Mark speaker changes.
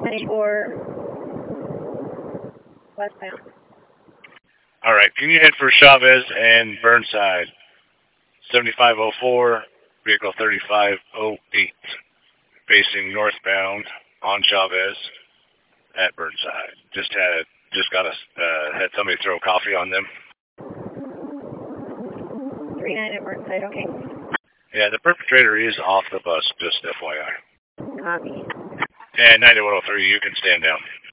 Speaker 1: 94 westbound.
Speaker 2: All right, can you head for Chavez and Burnside? 7504, vehicle 3508, facing northbound on Chavez at Burnside. Just had somebody throw coffee on them.
Speaker 1: 39 at Burnside, okay.
Speaker 2: Yeah, the perpetrator is off the bus, just FYI.
Speaker 1: Copy.
Speaker 2: And 9103, you can stand down.